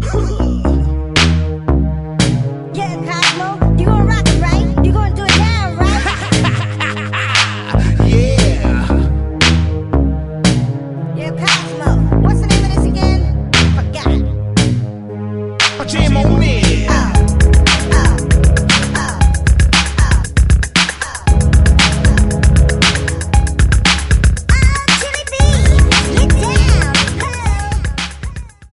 Yeah, Cosmo, you gonna rock it, right? You gonna do it now, right? Yeah. Yeah, Cosmo. What's the name of this again? Forgot. Jam on in.